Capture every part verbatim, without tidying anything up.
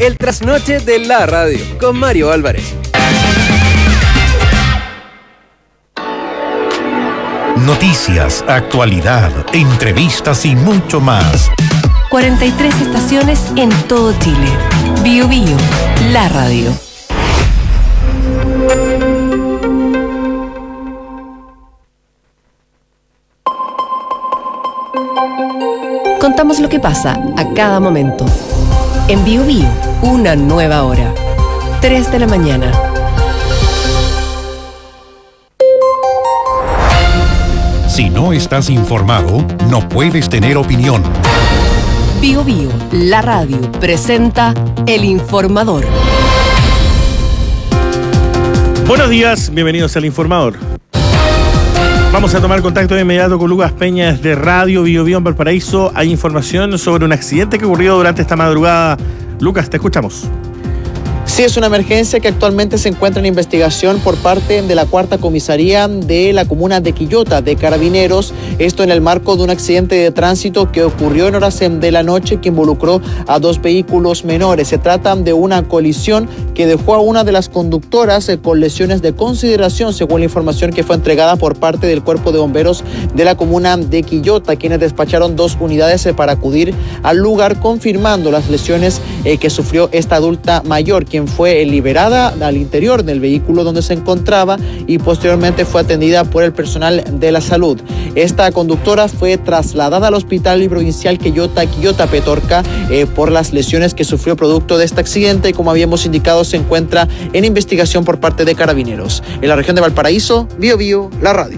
el trasnoche de la radio, con Mario Álvarez. Noticias, actualidad, entrevistas y mucho más. cuarenta y tres estaciones en todo Chile. Bio Bio, la radio. Contamos lo que pasa a cada momento. En Bio Bio, una nueva hora. tres de la mañana. Si no estás informado, no puedes tener opinión. Bio Bio, la radio, presenta El Informador. Buenos días, bienvenidos al Informador. Vamos a tomar contacto de inmediato con Lucas Peña de Radio Bio Bio en Valparaíso. Hay información sobre un accidente que ocurrió durante esta madrugada. Lucas, te escuchamos. Sí, es una emergencia que actualmente se encuentra en investigación por parte de la cuarta comisaría de la comuna de Quillota, de Carabineros. Esto en el marco de un accidente de tránsito que ocurrió en horas de la noche que involucró a dos vehículos menores. Se trata de una colisión que dejó a una de las conductoras con lesiones de consideración, según la información que fue entregada por parte del Cuerpo de Bomberos de la comuna de Quillota, quienes despacharon dos unidades para acudir al lugar, confirmando las lesiones que sufrió esta adulta mayor, quien fue liberada al interior del vehículo donde se encontraba y posteriormente fue atendida por el personal de la salud. Esta conductora fue trasladada al Hospital Provincial Quillota, Quillota Petorca, eh, por las lesiones que sufrió producto de este accidente y, como habíamos indicado, se encuentra en investigación por parte de Carabineros. En la región de Valparaíso, Bio Bio, la radio.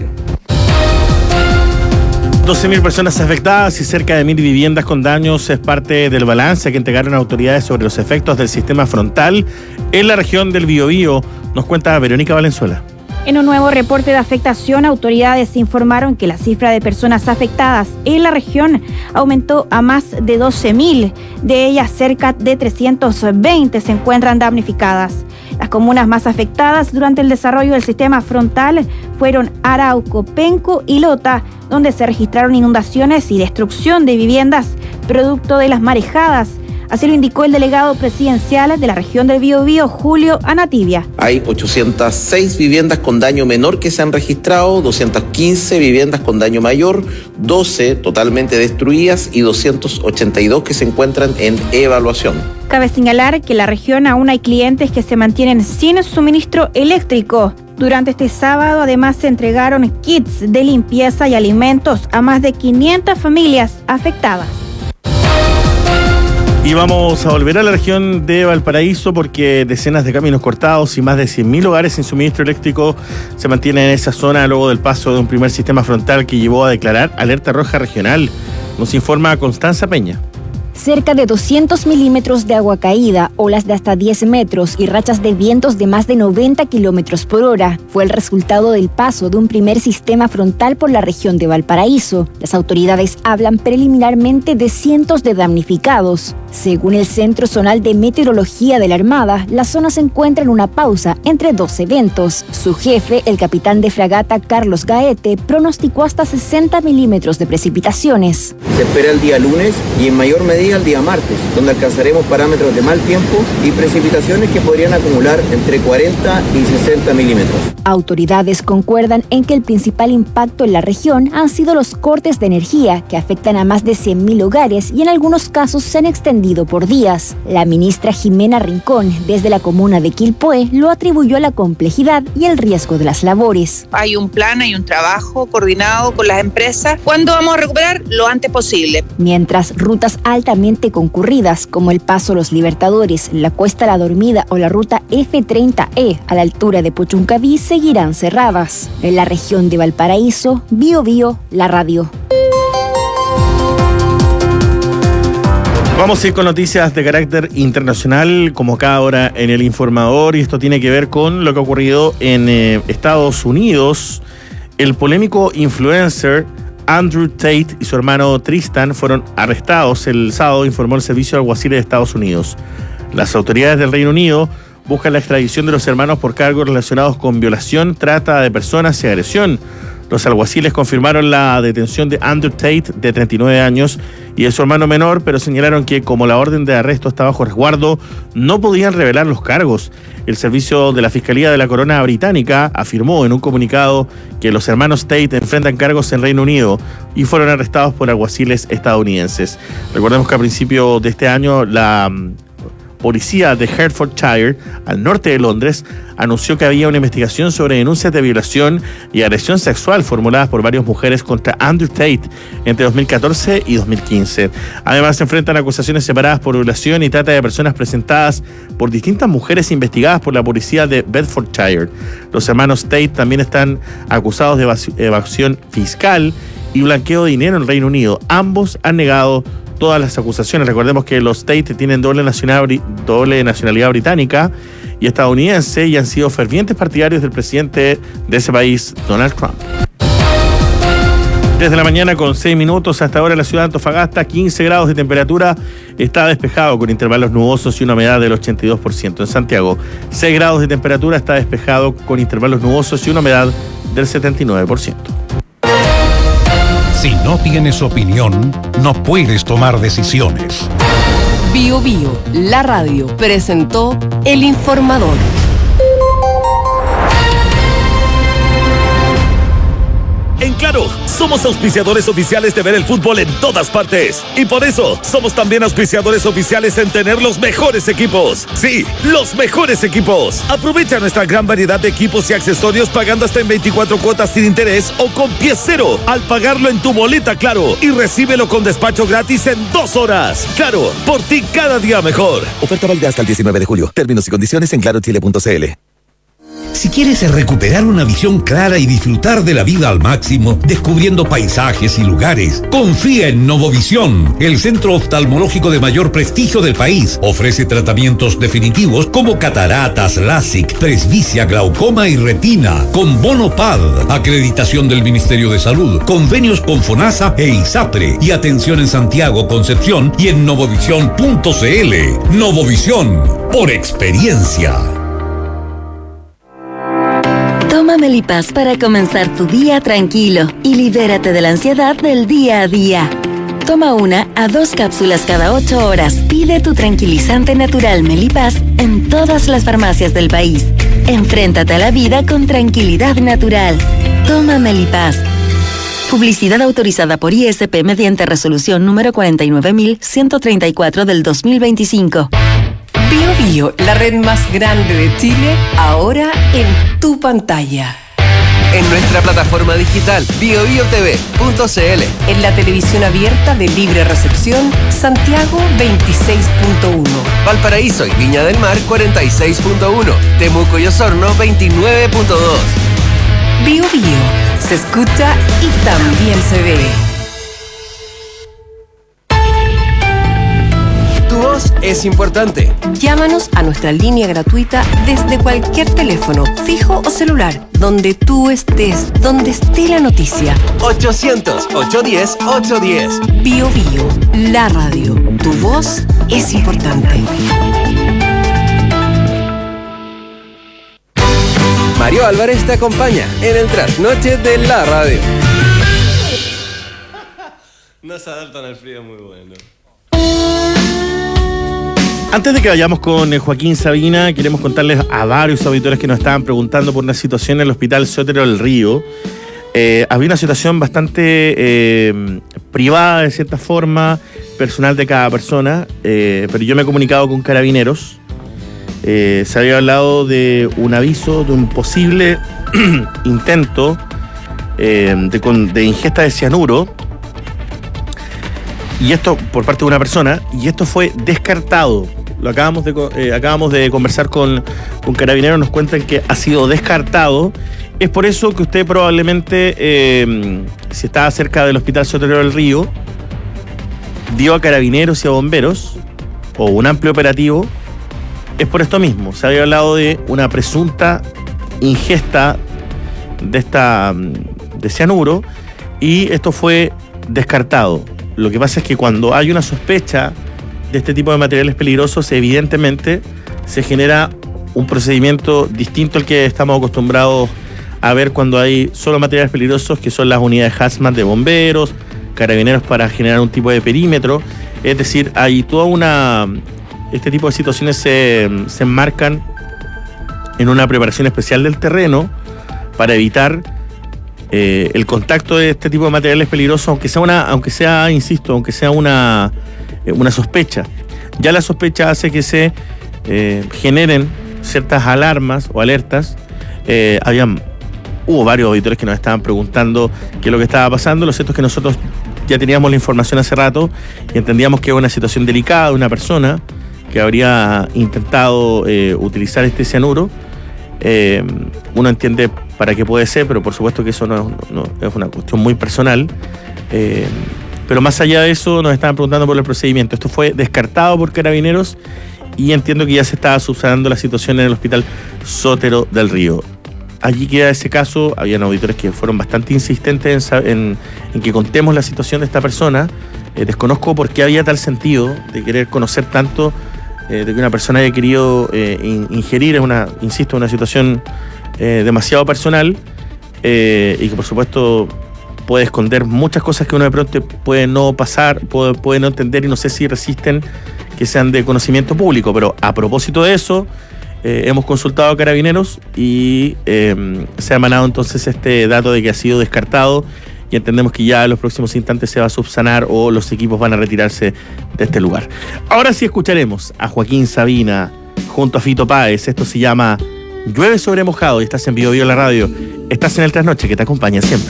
doce mil personas afectadas y cerca de mil viviendas con daños es parte del balance que entregaron autoridades sobre los efectos del sistema frontal en la región del Biobío. Nos cuenta Verónica Valenzuela. En un nuevo reporte de afectación, autoridades informaron que la cifra de personas afectadas en la región aumentó a más de doce mil. De ellas, cerca de trescientos veinte se encuentran damnificadas. Las comunas más afectadas durante el desarrollo del sistema frontal fueron Arauco, Penco y Lota, donde se registraron inundaciones y destrucción de viviendas producto de las marejadas. Así lo indicó el delegado presidencial de la región del Biobío, Julio Anativia. Hay ochocientas seis viviendas con daño menor que se han registrado, doscientas quince viviendas con daño mayor, doce totalmente destruidas y doscientas ochenta y dos que se encuentran en evaluación. Cabe señalar que en la región aún hay clientes que se mantienen sin suministro eléctrico. Durante este sábado, además, se entregaron kits de limpieza y alimentos a más de quinientas familias afectadas. Y vamos a volver a la región de Valparaíso porque decenas de caminos cortados y más de cien mil hogares sin suministro eléctrico se mantienen en esa zona luego del paso de un primer sistema frontal que llevó a declarar alerta roja regional. Nos informa Constanza Peña. Cerca de doscientos milímetros de agua caída, olas de hasta diez metros y rachas de vientos de más de noventa kilómetros por hora fue el resultado del paso de un primer sistema frontal por la región de Valparaíso. Las autoridades hablan preliminarmente de cientos de damnificados. Según el Centro Zonal de Meteorología de la Armada, la zona se encuentra en una pausa entre dos eventos. Su jefe, el capitán de fragata Carlos Gaete, pronosticó hasta sesenta milímetros de precipitaciones. Se espera el día lunes y en mayor medida el día martes, donde alcanzaremos parámetros de mal tiempo y precipitaciones que podrían acumular entre cuarenta y sesenta milímetros. Autoridades concuerdan en que el principal impacto en la región han sido los cortes de energía, que afectan a más de cien mil hogares y en algunos casos se han extendido por días. La ministra Jimena Rincón, desde la comuna de Quilpué, lo atribuyó a la complejidad y el riesgo de las labores. Hay un plan, hay un trabajo coordinado con las empresas. ¿Cuándo vamos a recuperar? Lo antes posible. Mientras rutas altamente concurridas como el Paso Los Libertadores, la Cuesta La Dormida o la ruta F treinta E a la altura de Puchuncaví seguirán cerradas. En la región de Valparaíso, Bio Bio, la radio. Vamos a ir con noticias de carácter internacional, como cada hora en El Informador, y esto tiene que ver con lo que ha ocurrido en eh, Estados Unidos. El polémico influencer Andrew Tate y su hermano Tristan fueron arrestados el sábado, informó el Servicio de Alguaciles de Estados Unidos. Las autoridades del Reino Unido buscan la extradición de los hermanos por cargos relacionados con violación, trata de personas y agresión. Los alguaciles confirmaron la detención de Andrew Tate, de treinta y nueve años, y de su hermano menor, pero señalaron que como la orden de arresto está bajo resguardo, no podían revelar los cargos. El servicio de la Fiscalía de la Corona Británica afirmó en un comunicado que los hermanos Tate enfrentan cargos en Reino Unido y fueron arrestados por alguaciles estadounidenses. Recordemos que a principios de este año la policía de Hertfordshire, al norte de Londres, anunció que había una investigación sobre denuncias de violación y agresión sexual formuladas por varias mujeres contra Andrew Tate entre dos mil catorce y dos mil quince. Además, se enfrentan acusaciones separadas por violación y trata de personas presentadas por distintas mujeres investigadas por la policía de Bedfordshire. Los hermanos Tate también están acusados de evasión fiscal y blanqueo de dinero en el Reino Unido. Ambos han negado todas las acusaciones. Recordemos que los Tate tienen doble nacionalidad, doble nacionalidad británica y estadounidense y han sido fervientes partidarios del presidente de ese país, Donald Trump. Desde la mañana con seis minutos hasta ahora en la ciudad de Antofagasta, quince grados de temperatura, está despejado con intervalos nubosos y una humedad del ochenta y dos por ciento. En Santiago, seis grados de temperatura, está despejado con intervalos nubosos y una humedad del setenta y nueve por ciento. Si no tienes opinión, no puedes tomar decisiones. Bio Bio, la radio, presentó El Informador. En Claro, somos auspiciadores oficiales de ver el fútbol en todas partes. Y por eso, somos también auspiciadores oficiales en tener los mejores equipos. Sí, los mejores equipos. Aprovecha nuestra gran variedad de equipos y accesorios pagando hasta en veinticuatro cuotas sin interés o con pie cero al pagarlo en tu boleta Claro. Y recíbelo con despacho gratis en dos horas. Claro, por ti cada día mejor. Oferta válida hasta el diecinueve de julio. Términos y condiciones en claro chile punto c l. Si quieres recuperar una visión clara y disfrutar de la vida al máximo, descubriendo paisajes y lugares, confía en Novovisión, el centro oftalmológico de mayor prestigio del país. Ofrece tratamientos definitivos como cataratas, LASIK, presbicia, glaucoma y retina, con bono P A D, acreditación del Ministerio de Salud, convenios con FONASA e ISAPRE, y atención en Santiago, Concepción y en novovisión punto c l. Novovisión, por experiencia. Toma Melipaz para comenzar tu día tranquilo y libérate de la ansiedad del día a día. Toma una a dos cápsulas cada ocho horas. Pide tu tranquilizante natural Melipaz en todas las farmacias del país. Enfréntate a la vida con tranquilidad natural. Toma Melipaz. Publicidad autorizada por I S P mediante resolución número cuarenta y nueve mil ciento treinta y cuatro del dos mil veinticinco. Bio Bio, la red más grande de Chile, ahora en tu pantalla. En nuestra plataforma digital bio bio t v punto c l. En la televisión abierta de libre recepción, Santiago veintiséis punto uno. Valparaíso y Viña del Mar cuarenta y seis punto uno. Temuco y Osorno veintinueve punto dos. Bio Bio, se escucha y también se ve. Tu voz es importante. Llámanos a nuestra línea gratuita desde cualquier teléfono, fijo o celular, donde tú estés, donde esté la noticia. ochocientos, ochocientos diez, ochocientos diez. Bio Bio, la radio. Tu voz es importante. Mario Álvarez te acompaña en el trasnoche de la radio. No se adaptan al frío, muy bueno. Antes de que vayamos con Joaquín Sabina, queremos contarles a varios auditores que nos estaban preguntando por una situación en el Hospital Sotero del Río. Eh, había una situación bastante eh, privada, de cierta forma, personal de cada persona, eh, pero yo me he comunicado con Carabineros. Eh, se había hablado de un aviso de un posible intento eh, de, con, de ingesta de cianuro, y esto por parte de una persona, y esto fue descartado. Lo acabamos de, eh, acabamos de conversar con, con Carabineros, nos cuentan que ha sido descartado. Es por eso que usted probablemente, eh, si estaba cerca del Hospital Sotero del Río, dio a Carabineros y a bomberos, o un amplio operativo. Es por esto mismo, se había hablado de una presunta ingesta de esta de cianuro, y esto fue descartado. Lo que pasa es que cuando hay una sospecha de este tipo de materiales peligrosos, evidentemente se genera un procedimiento distinto al que estamos acostumbrados a ver cuando hay solo materiales peligrosos, que son las unidades hazmat de bomberos, carabineros para generar un tipo de perímetro. Es decir, hay toda una... Este tipo de situaciones se, se enmarcan en una preparación especial del terreno para evitar eh, el contacto de este tipo de materiales peligrosos, aunque sea una, aunque sea, insisto, aunque sea una, eh, una sospecha. Ya la sospecha hace que se eh, generen ciertas alarmas o alertas. Eh, habían, hubo varios auditores que nos estaban preguntando qué es lo que estaba pasando. Lo cierto es que nosotros ya teníamos la información hace rato y entendíamos que era una situación delicada de una persona que habría intentado eh, utilizar este cianuro. Eh, uno entiende para qué puede ser, pero por supuesto que eso no, no, es una cuestión muy personal. Eh, pero más allá de eso, nos estaban preguntando por el procedimiento. Esto fue descartado por Carabineros y entiendo que ya se estaba subsanando la situación en el Hospital Sotero del Río. Allí queda ese caso. Habían auditores que fueron bastante insistentes en, en, en que contemos la situación de esta persona. Eh, desconozco por qué había tal sentido de querer conocer tanto eh, de que una persona haya querido eh, in, ingerir en una, insisto, una situación eh, demasiado personal eh, y que por supuesto puede esconder muchas cosas que uno de pronto puede no pasar, puede, puede no entender y no sé si resisten que sean de conocimiento público. Pero a propósito de eso, eh, hemos consultado a Carabineros y eh, se ha emanado entonces este dato de que ha sido descartado y entendemos que ya en los próximos instantes se va a subsanar o los equipos van a retirarse de este lugar. Ahora sí escucharemos a Joaquín Sabina junto a Fito Páez. Esto se llama Llueve sobre mojado y estás en Bio Bio la radio. Estás en el Trasnoche que te acompaña siempre.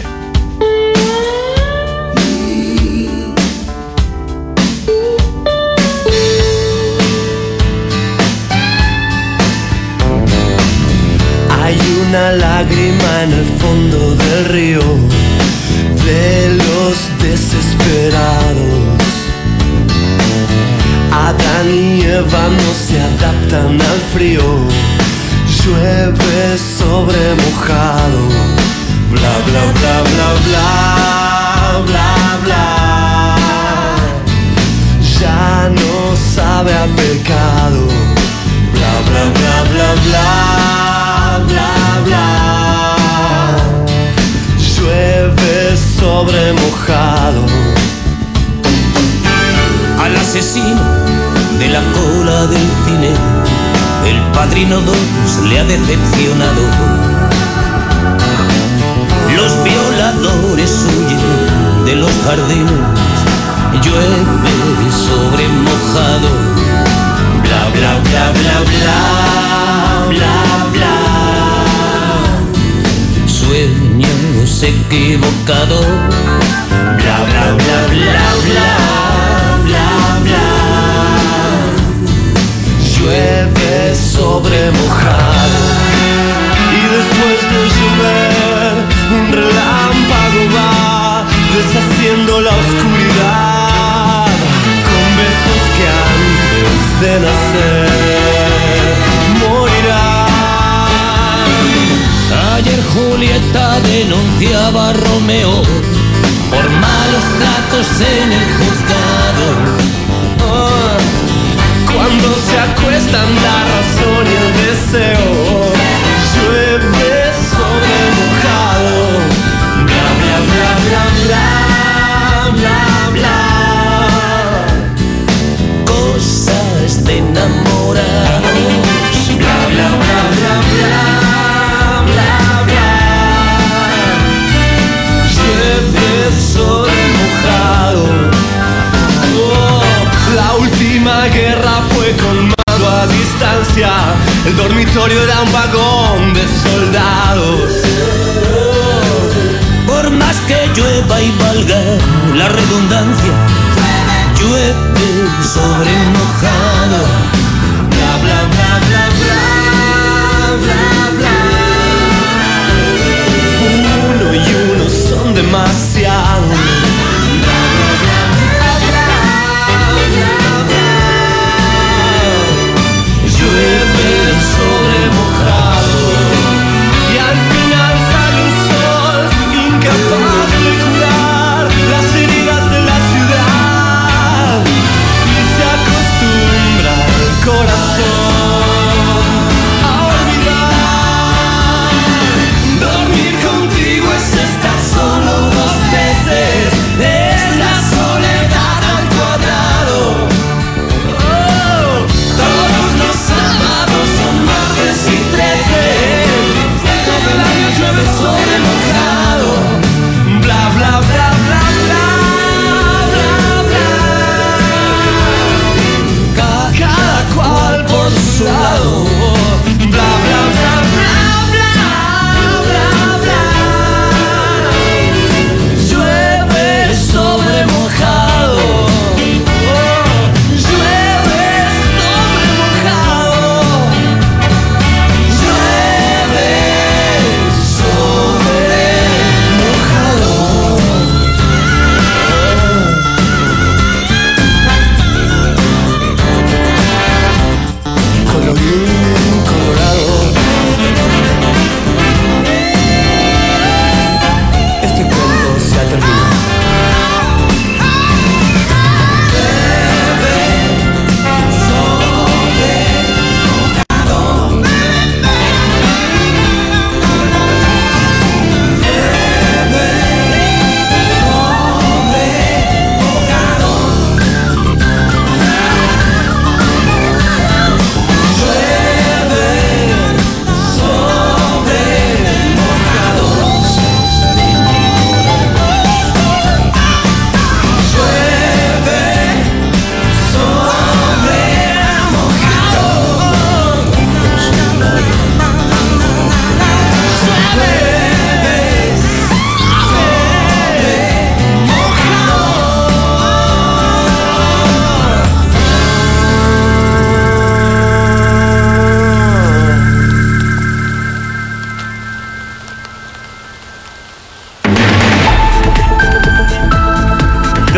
Hay una lágrima en el fondo del río de los desesperados. Adán y Eva no se adaptan al frío. Llueve sobre mojado. Bla bla bla bla bla bla bla. Ya no sabe a pecado. Bla bla bla bla bla bla bla. Llueve sobre mojado. Al asesino de la cola del cine, el Padrino dos le ha decepcionado. Los violadores huyen de los jardines. Llueve sobre mojado. Bla bla bla bla bla bla bla. Sueños equivocados. Bla bla bla bla bla bla bla. Llueve sobre mojado. Y después de llover un relámpago va deshaciendo la oscuridad con besos que antes de nacer morirán. Ayer Julieta denunciaba a Romeo por malos tratos en el juzgado. Oh, cuando se acuestan la razón y el deseo, llueve sobre mojado. Bla bla bla bla bla bla bla. Cosas de enamorados. Bla bla bla bla bla bla bla. Llueve sobre mojado. Oh, la última guerra fue con mando a distancia. El dormitorio era un vagón de soldados. Por más que llueva y valga la redundancia, llueve sobre mojado. Bla bla bla bla bla bla bla. Uno y uno son demasiados. Llueve sobre mojado y al final sale un sol incapaz de curar las heridas de la ciudad y se acostumbra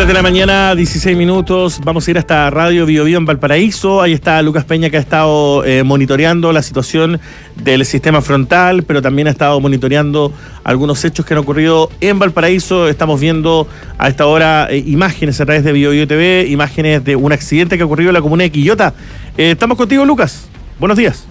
de la mañana, dieciséis minutos. Vamos a ir hasta Radio Bio Bio en Valparaíso. Ahí está Lucas Peña, que ha estado eh, monitoreando la situación del sistema frontal, pero también ha estado monitoreando algunos hechos que han ocurrido en Valparaíso. Estamos viendo a esta hora eh, imágenes a través de Bio Bio T V, imágenes de un accidente que ocurrió en la comuna de Quillota. Eh, estamos contigo, Lucas. Buenos días.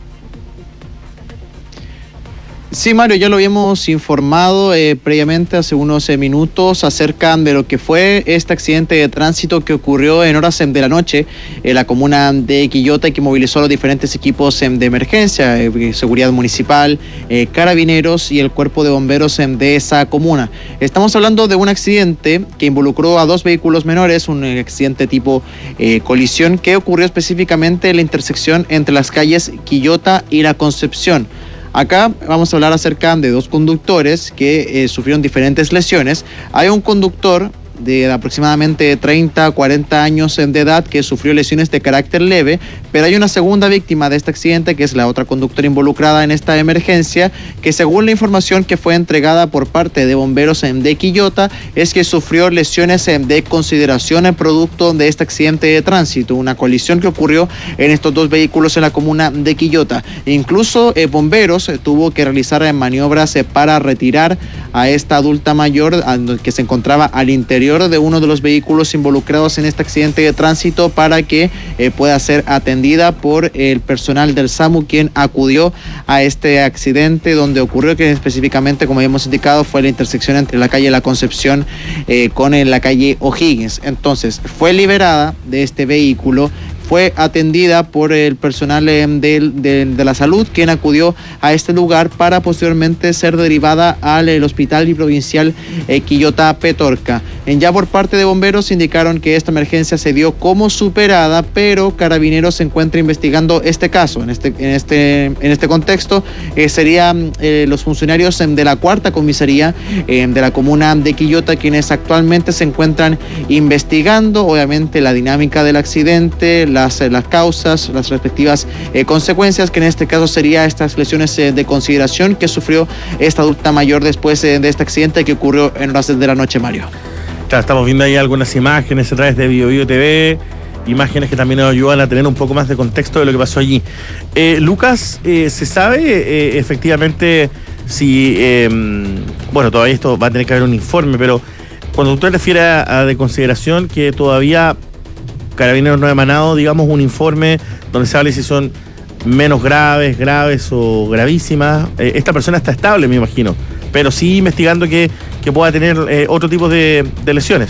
Sí, Mario, ya lo habíamos informado eh, previamente hace unos eh, minutos acerca de lo que fue este accidente de tránsito que ocurrió en horas eh, de la noche en la comuna de Quillota y que movilizó a los diferentes equipos eh, de emergencia, eh, seguridad municipal, eh, carabineros y el cuerpo de bomberos eh, de esa comuna. Estamos hablando de un accidente que involucró a dos vehículos menores, un eh, accidente tipo eh, colisión que ocurrió específicamente en la intersección entre las calles Quillota y La Concepción. Acá vamos a hablar acerca de dos conductores que eh, sufrieron diferentes lesiones. Hay un conductor de aproximadamente treinta, cuarenta años de edad que sufrió lesiones de carácter leve, pero hay una segunda víctima de este accidente que es la otra conductora involucrada en esta emergencia, que según la información que fue entregada por parte de bomberos de Quillota es que sufrió lesiones de consideración en producto de este accidente de tránsito, una colisión que ocurrió en estos dos vehículos en la comuna de Quillota. Incluso eh, bomberos eh, tuvo que realizar eh, maniobras eh, para retirar a esta adulta mayor a, que se encontraba al interior de uno de los vehículos involucrados en este accidente de tránsito para que eh, pueda ser atendida por el personal del SAMU, quien acudió a este accidente donde ocurrió, que específicamente, como habíamos indicado, fue la intersección entre la calle La Concepción eh, con eh, la calle O'Higgins. Entonces, fue liberada de este vehículo, fue atendida por el personal eh, de, de, de la salud, quien acudió a este lugar para posteriormente ser derivada al el Hospital Provincial eh, Quillota Petorca. En ya por parte de bomberos indicaron que esta emergencia se dio como superada, pero Carabineros se encuentra investigando este caso. En este, en este, en este contexto eh, serían eh, los funcionarios eh, de la cuarta comisaría eh, de la comuna de Quillota quienes actualmente se encuentran investigando, obviamente, la dinámica del accidente, Las, las causas, las respectivas eh, consecuencias, que en este caso sería estas lesiones eh, de consideración que sufrió esta adulta mayor después eh, de este accidente que ocurrió en horas de la noche, Mario. Claro, estamos viendo ahí algunas imágenes a través de Bio Bio T V, imágenes que también nos ayudan a tener un poco más de contexto de lo que pasó allí. Eh, Lucas, eh, ¿se sabe eh, efectivamente si, eh, bueno, todavía esto va a tener que haber un informe, pero cuando tú te refieres a, a de consideración que todavía Carabineros no ha emanado, digamos, un informe donde se hable si son menos graves, graves o gravísimas? Eh, esta persona está estable, me imagino, pero sí investigando que, que pueda tener eh, otro tipo de, de lesiones.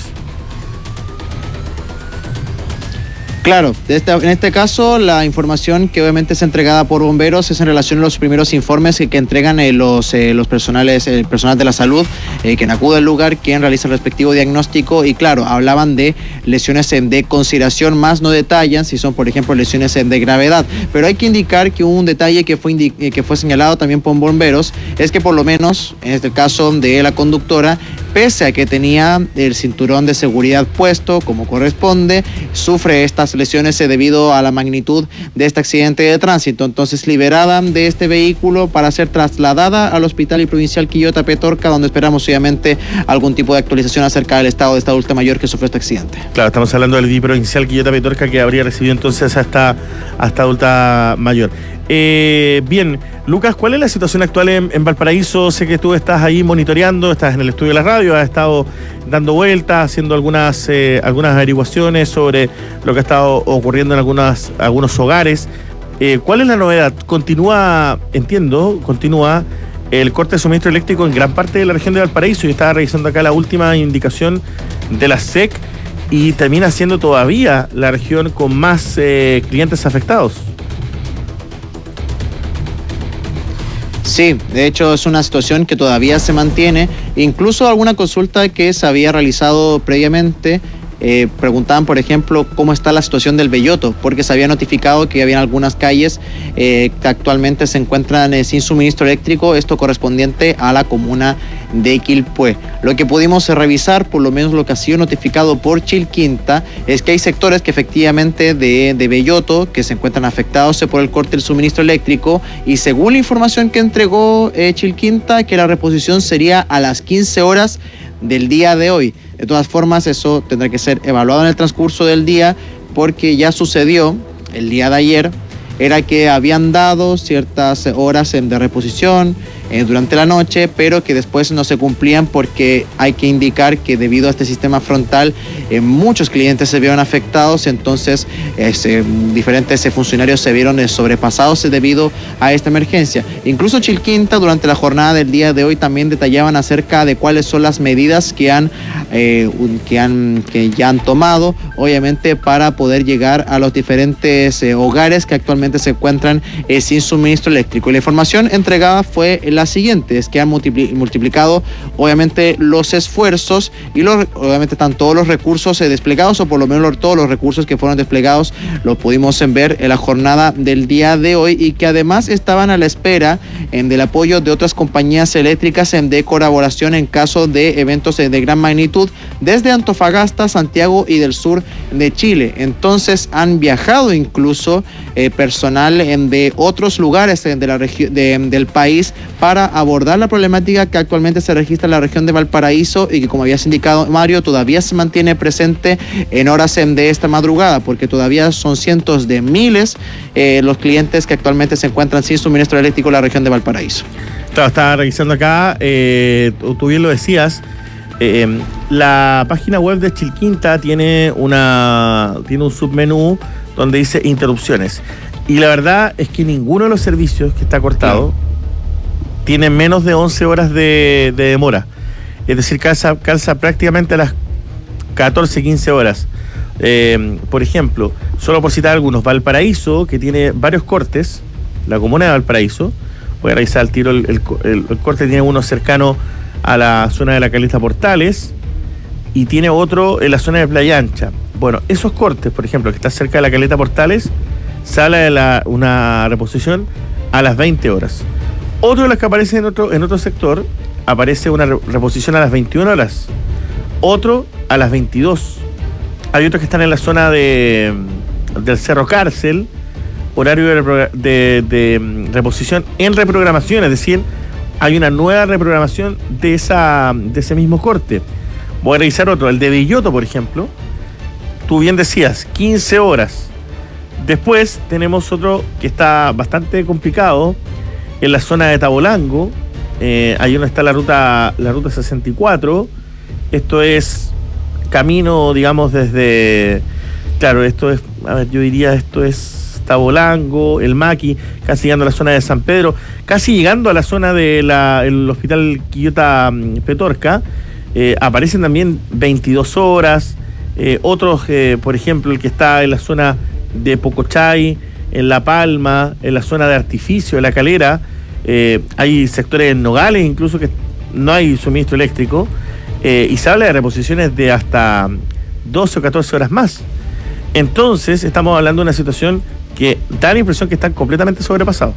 Claro, de esta, en este caso la información que obviamente es entregada por bomberos es en relación a los primeros informes que, que entregan eh, los, eh, los personales, el personal de la salud, eh, quien acude al lugar, quien realiza el respectivo diagnóstico y claro, hablaban de lesiones eh, de consideración, más no detallan si son por ejemplo lesiones eh, de gravedad, pero hay que indicar que un detalle que fue, indi- que fue señalado también por bomberos es que por lo menos en este caso de la conductora, pese a que tenía el cinturón de seguridad puesto como corresponde, sufre estas lesiones debido a la magnitud de este accidente de tránsito. Entonces, liberada de este vehículo para ser trasladada al Hospital Provincial Quillota Petorca, donde esperamos obviamente algún tipo de actualización acerca del estado de esta adulta mayor que sufrió este accidente. Claro, estamos hablando del Provincial Quillota Petorca, que habría recibido entonces a esta, a esta adulta mayor. Eh, bien, Lucas, ¿cuál es la situación actual en, en Valparaíso? Sé que tú estás ahí monitoreando, estás en el estudio de la radio, has estado dando vueltas, haciendo algunas eh, algunas averiguaciones sobre lo que ha estado ocurriendo en algunas, algunos hogares. Eh, ¿Cuál es la novedad? Continúa, entiendo, continúa el corte de suministro eléctrico en gran parte de la región de Valparaíso. Yo estaba revisando acá la última indicación de la S E C y termina siendo todavía la región con más eh, clientes afectados. Sí, de hecho es una situación que todavía se mantiene. Incluso alguna consulta que se había realizado previamente, eh, preguntaban, por ejemplo, cómo está la situación del Belloto, porque se había notificado que había algunas calles eh, que actualmente se encuentran eh, sin suministro eléctrico, esto correspondiente a la comuna de Quilpué. Lo que pudimos revisar, por lo menos lo que ha sido notificado por Chilquinta, es que hay sectores que efectivamente de, de Belloto que se encuentran afectados por el corte del suministro eléctrico, y según la información que entregó eh, Chilquinta, que la reposición sería a las quince horas del día de hoy. De todas formas, eso tendrá que ser evaluado en el transcurso del día, porque ya sucedió el día de ayer, era que habían dado ciertas horas de reposición eh, durante la noche, pero que después no se cumplían, porque hay que indicar que debido a este sistema frontal eh, muchos clientes se vieron afectados. Entonces eh, se, diferentes eh, funcionarios se vieron eh, sobrepasados debido a esta emergencia. Incluso Chilquinta durante la jornada del día de hoy también detallaban acerca de cuáles son las medidas que han, eh, que han que ya han tomado, obviamente para poder llegar a los diferentes eh, hogares que actualmente se encuentran eh, sin suministro eléctrico. Y la información entregada fue la siguiente: es que han multipli- multiplicado obviamente los esfuerzos y los, obviamente están todos los recursos eh, desplegados, o por lo menos todos los recursos que fueron desplegados lo pudimos ver en la jornada del día de hoy, y que además estaban a la espera en, del apoyo de otras compañías eléctricas en, de colaboración en caso de eventos eh, de gran magnitud desde Antofagasta, Santiago y del sur de Chile. Entonces han viajado incluso eh, personal en, de otros lugares en, de la regi- de, del país para abordar la problemática que actualmente se registra en la región de Valparaíso, y que, como habías indicado, Mario, todavía se mantiene presente en horas en, de esta madrugada, porque todavía son cientos de miles eh, los clientes que actualmente se encuentran sin suministro eléctrico en la región de Valparaíso. Claro, estaba revisando acá, eh, tú bien lo decías, eh, la página web de Chilquinta tiene, una, tiene un submenú donde dice interrupciones, y la verdad es que ninguno de los servicios que está cortado sí. tiene menos de once horas de, de demora, es decir, calza, calza prácticamente a las catorce, quince horas. Eh, por ejemplo, solo por citar algunos, Valparaíso, que tiene varios cortes, la comuna de Valparaíso, voy a revisar al tiro el, el, el, el corte, tiene uno cercano a la zona de la Caleta Portales y tiene otro en la zona de Playa Ancha. Bueno, esos cortes, por ejemplo, que está cerca de la Caleta Portales, sale de la, una reposición a las veinte horas. Otro de los que aparece en otro, en otro sector, aparece una reposición a las veintiuna horas. Otro a las veintidós. Hay otros que están en la zona de, del Cerro Cárcel, horario de, de, de reposición en reprogramación, es decir, hay una nueva reprogramación de, esa, de ese mismo corte. Voy a revisar otro, el de Villoto, por ejemplo. Tú bien decías, quince horas. Después tenemos otro que está bastante complicado, en la zona de Tabolango. Eh, ahí donde está la ruta, la ruta sesenta y cuatro. Esto es camino, digamos, desde... Claro, esto es, a ver, yo diría, esto es Tabolango, el Maqui, casi llegando a la zona de San Pedro, casi llegando a la zona del hospital Quillota Petorca. Eh, aparecen también veintidós horas. Eh, otros, eh, por ejemplo, el que está en la zona de Pocochay, en La Palma, en la zona de Artificio, de La Calera. Eh, hay sectores en Nogales incluso que no hay suministro eléctrico. Eh, y se habla de reposiciones de hasta doce o catorce horas más. Entonces estamos hablando de una situación que da la impresión que están completamente sobrepasados.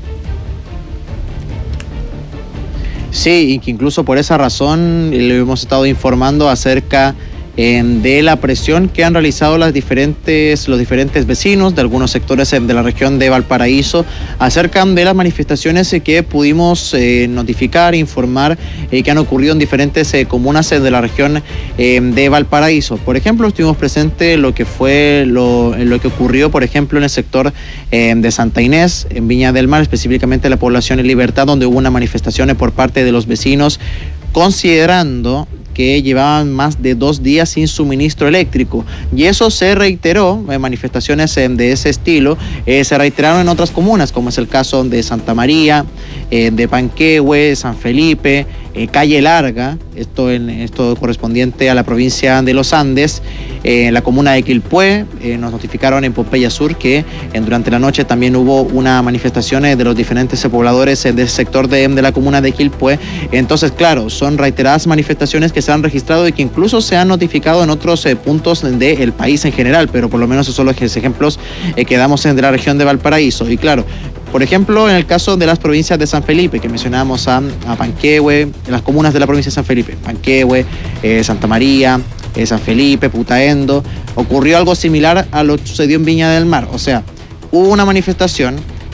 Sí, y que incluso por esa razón le hemos estado informando acerca eh, de la presión que han realizado las diferentes, los diferentes vecinos de algunos sectores de la región de Valparaíso acerca de las manifestaciones que pudimos eh, notificar, informar eh, que han ocurrido en diferentes eh, comunas de la región eh, de Valparaíso. Por ejemplo, estuvimos presentes lo que fue lo, lo que ocurrió, por ejemplo, en el sector eh, de Santa Inés, en Viña del Mar, específicamente la población en Libertad, donde hubo una manifestación por parte de los vecinos considerando que llevaban más de dos días sin suministro eléctrico, y eso se reiteró en manifestaciones eh, de ese estilo, eh, se reiteraron en otras comunas, como es el caso de Santa María, eh, de Panquehue, San Felipe, eh, Calle Larga, esto, en, esto correspondiente a la provincia de los Andes, eh, en la comuna de Quilpué, eh, nos notificaron en Pompeya Sur que eh, durante la noche también hubo una manifestación eh, de los diferentes eh, pobladores eh, del sector de, de la comuna de Quilpué. Entonces, claro, son reiteradas manifestaciones que se han registrado y que incluso se han notificado en otros eh, puntos del país en general, pero por lo menos esos son los ejemplos eh, que damos en de la región de Valparaíso. Y claro, por ejemplo, en el caso de las provincias de San Felipe, que mencionábamos a, a Panquehue, en las comunas de la provincia de San Felipe, Panquehue, eh, Santa María, eh, San Felipe, Putaendo, ocurrió algo similar a lo que sucedió en Viña del Mar. O sea, hubo una manifestación,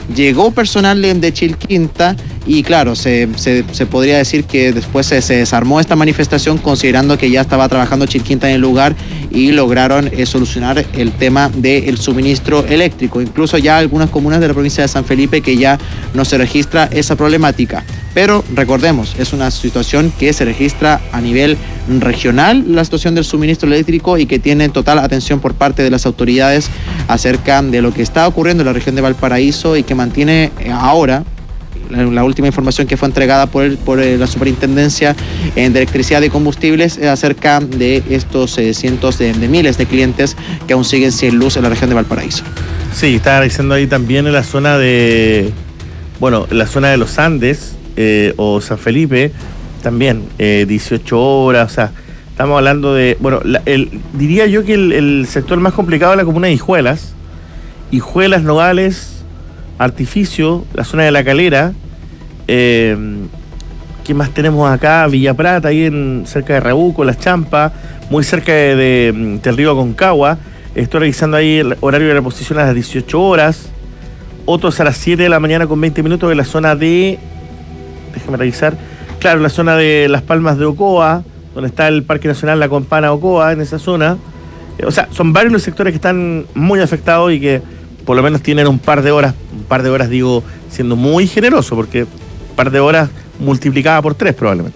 llegó personal de, de Chilquinta y claro, se, se, se podría decir que después se, se desarmó esta manifestación considerando que ya estaba trabajando Chilquinta en el lugar y lograron eh, solucionar el tema del suministro eléctrico. Incluso ya algunas comunas de la provincia de San Felipe que ya no se registra esa problemática. Pero recordemos, es una situación que se registra a nivel regional, la situación del suministro eléctrico, y que tiene total atención por parte de las autoridades acerca de lo que está ocurriendo en la región de Valparaíso y que mantiene ahora la, la última información que fue entregada por, el, por la Superintendencia de Electricidad y Combustibles acerca de estos eh, cientos de, de miles de clientes que aún siguen sin luz en la región de Valparaíso. Sí, estaba diciendo ahí también en la zona de, bueno, en la zona de los Andes, Eh, o San Felipe, también eh, dieciocho horas, o sea, estamos hablando de, bueno, la, el, diría yo que el, el sector más complicado es la comuna de Hijuelas, Hijuelas, Nogales, Artificio, la zona de La Calera, eh, ¿qué más tenemos acá? Villa Prata, ahí en, cerca de Rabuco, Las Champas, muy cerca de, de, del río Aconcagua. Estoy revisando ahí el horario de reposición a las dieciocho horas, otros a las siete de la mañana con veinte minutos en la zona de, déjame revisar, claro, la zona de Las Palmas de Ocoa, donde está el Parque Nacional La Campana Ocoa, en esa zona. O sea, son varios los sectores que están muy afectados y que por lo menos tienen un par de horas, un par de horas digo, siendo muy generoso, porque un par de horas multiplicada por tres probablemente.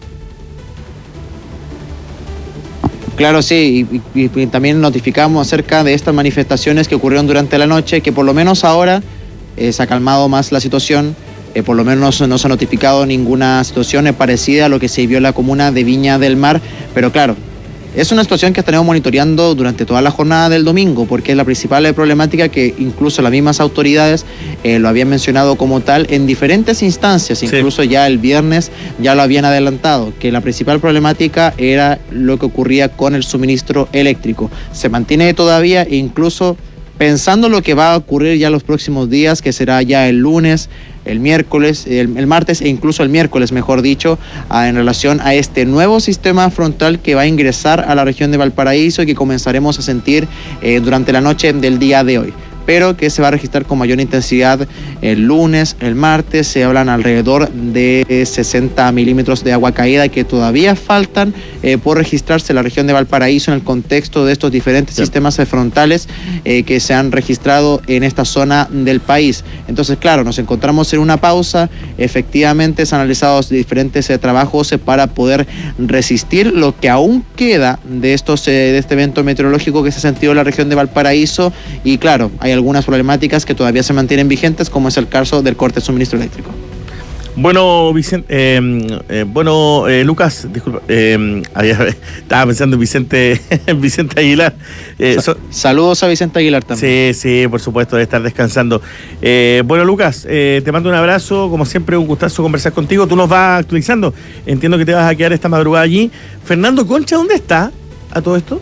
Claro, sí, y, y, y también notificamos acerca de estas manifestaciones que ocurrieron durante la noche, que por lo menos ahora eh, se ha calmado más la situación. Eh, por lo menos no se ha notificado ninguna situación parecida a lo que se vivió en la comuna de Viña del Mar, pero claro, es una situación que estaremos monitoreando durante toda la jornada del domingo, porque es la principal problemática que incluso las mismas autoridades eh, lo habían mencionado como tal en diferentes instancias, sí. Incluso ya el viernes ya lo habían adelantado, que la principal problemática era lo que ocurría con el suministro eléctrico. Se mantiene todavía e incluso pensando lo que va a ocurrir ya los próximos días, que será ya el lunes, el miércoles, el, el martes e incluso el miércoles, mejor dicho, a, en relación a este nuevo sistema frontal que va a ingresar a la región de Valparaíso y que comenzaremos a sentir eh, durante la noche del día de hoy, pero que se va a registrar con mayor intensidad el lunes, el martes. Se hablan alrededor de sesenta milímetros de agua caída que todavía faltan eh, por registrarse en la región de Valparaíso en el contexto de estos diferentes sí. sistemas frontales eh, que se han registrado en esta zona del país. Entonces, claro, nos encontramos en una pausa. Efectivamente, se han analizado diferentes eh, trabajos eh, para poder resistir lo que aún queda de, estos, eh, de este evento meteorológico que se ha sentido en la región de Valparaíso. Y claro, hay algunas problemáticas que todavía se mantienen vigentes, como es el caso del corte de suministro eléctrico. Bueno, Vicente, eh, eh, bueno, eh, Lucas, disculpa, eh, estaba pensando en Vicente, Vicente Aguilar. Eh, so, Saludos a Vicente Aguilar también. Sí, sí, por supuesto, de estar descansando. Eh, bueno, Lucas, eh, te mando un abrazo, como siempre, un gustazo conversar contigo. Tú nos vas actualizando. Entiendo que te vas a quedar esta madrugada allí. Fernando Concha, ¿dónde está a todo esto?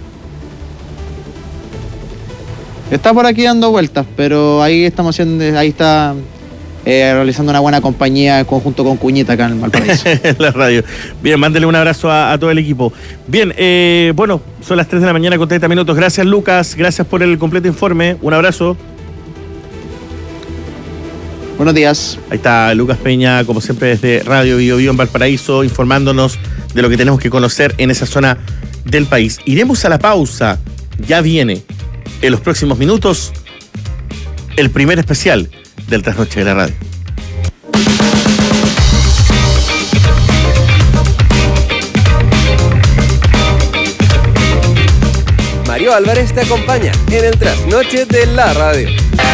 Está por aquí dando vueltas, pero ahí estamos haciendo, ahí está eh, realizando una buena compañía en conjunto con Cuñita acá en Valparaíso. En la radio. Bien, mándale un abrazo a, a todo el equipo. Bien, eh, bueno, son las tres de la mañana con treinta minutos. Gracias, Lucas, gracias por el completo informe. Un abrazo. Buenos días. Ahí está Lucas Peña, como siempre desde Radio Bio Bio en Valparaíso, informándonos de lo que tenemos que conocer en esa zona del país. Iremos a la pausa, ya viene. En los próximos minutos, el primer especial del Trasnoche de la Radio. Mario Álvarez te acompaña en el Trasnoche de la Radio.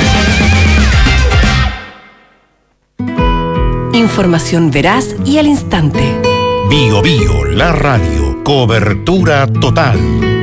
Información veraz y al instante. Bio Bio, la radio. Cobertura total.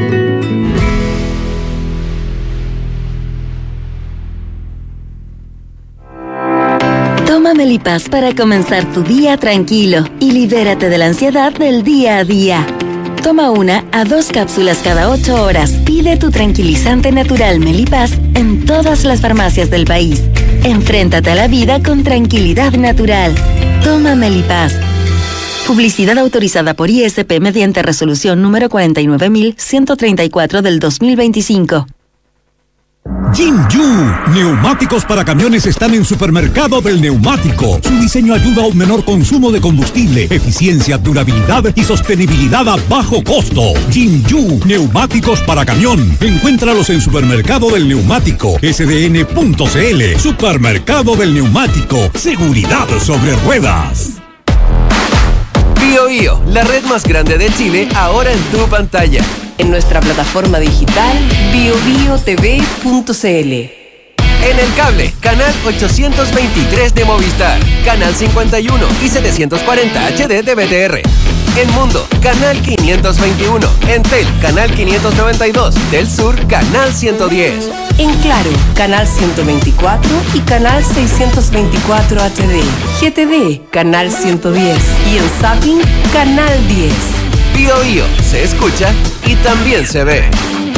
Toma Melipaz para comenzar tu día tranquilo y libérate de la ansiedad del día a día. Toma una a dos cápsulas cada ocho horas. Pide tu tranquilizante natural Melipaz en todas las farmacias del país. Enfréntate a la vida con tranquilidad natural. Toma Melipaz. Publicidad autorizada por I S P mediante resolución número cuarenta y nueve mil ciento treinta y cuatro del dos mil veinticinco. Jinju, neumáticos para camiones están en Supermercado del Neumático. Su diseño ayuda a un menor consumo de combustible, eficiencia, durabilidad y sostenibilidad a bajo costo. Jinju, neumáticos para camión. Encuéntralos en Supermercado del Neumático, S D N punto C L. Supermercado del Neumático, seguridad sobre ruedas. Bio Bio, la red más grande de Chile, ahora en tu pantalla. En nuestra plataforma digital bio bio t v punto c l. En el cable, canal ochocientos veintitrés de Movistar, canal cincuenta y uno y setecientos cuarenta H D de B T R. En Mundo, canal quinientos veintiuno. En Tel, canal quinientos noventa y dos. Del Sur, canal ciento diez. En Claro, canal ciento veinticuatro y canal seiscientos veinticuatro H D. G T V, canal ciento diez. Y en Zapping, canal diez. Bio Bio, se escucha y también se ve.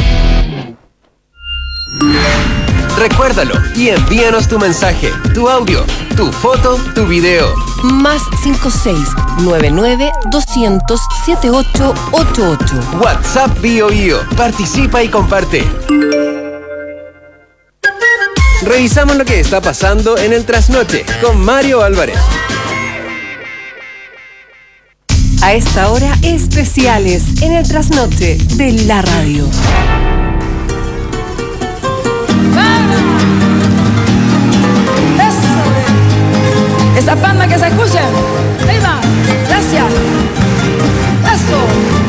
Recuérdalo y envíanos tu mensaje, tu audio, tu foto, tu video. Más cinco seis nueve nueve doscientos setenta y ocho ochenta y ocho. WhatsApp Bio Bio. Participa y comparte. Revisamos lo que está pasando en el Trasnoche con Mario Álvarez. A esta hora, especiales en el Trasnoche de la radio. Eso. Esa palma que se escuche. Ahí va. Gracias. Eso.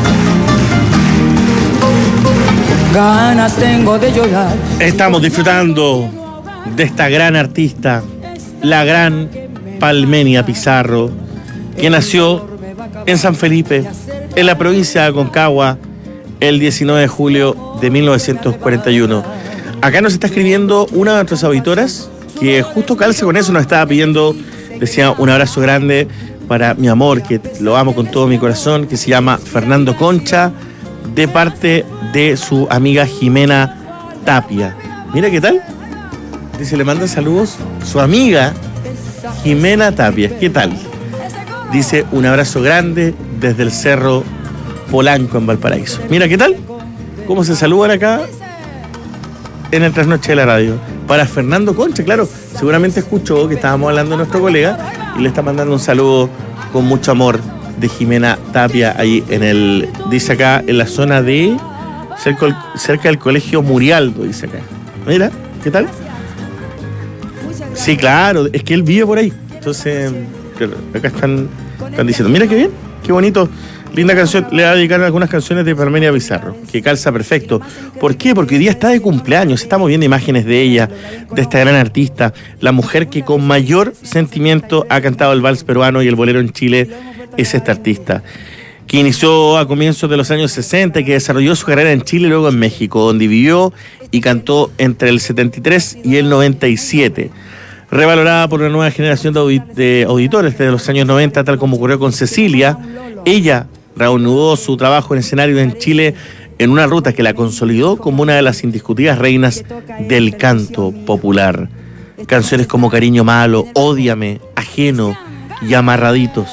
Ganas tengo de llorar. Estamos disfrutando de esta gran artista, la gran Palmenia Pizarro, que nació en San Felipe, en la provincia de Aconcagua, el diecinueve de julio de mil novecientos cuarenta y uno. Acá nos está escribiendo una de nuestras auditoras que justo calza con eso, nos estaba pidiendo, decía, un abrazo grande para mi amor, que lo amo con todo mi corazón, que se llama Fernando Concha, de parte de su amiga Jimena Tapia. Mira qué tal. Dice, le manda saludos su amiga Jimena Tapia. ¿Qué tal? Dice, un abrazo grande desde el Cerro Polanco en Valparaíso. Mira, ¿qué tal? ¿Cómo se saludan acá en el Trasnoche de la radio? Para Fernando Concha, claro, seguramente escuchó que estábamos hablando de nuestro colega y le está mandando un saludo con mucho amor de Jimena Tapia ahí en el, dice acá, en la zona de, cerca, cerca del Colegio Murialdo, dice acá. Mira, ¿qué tal? Sí, claro, es que él vive por ahí. Entonces, acá están, están diciendo, mira qué bien, qué bonito, linda canción. Le voy a dedicar algunas canciones de Palmenia Pizarro, que calza perfecto. ¿Por qué? Porque hoy día está de cumpleaños, estamos viendo imágenes de ella, de esta gran artista, la mujer que con mayor sentimiento ha cantado el vals peruano y el bolero en Chile, es esta artista, que inició a comienzos de los años sesenta y que desarrolló su carrera en Chile y luego en México, donde vivió y cantó entre el setenta y tres y el noventa y siete. Revalorada por una nueva generación de, audit- de auditores desde los años noventa, tal como ocurrió con Cecilia, ella reanudó su trabajo en escenario en Chile en una ruta que la consolidó como una de las indiscutidas reinas del canto popular. Canciones como Cariño Malo, Ódiame, Ajeno y Amarraditos.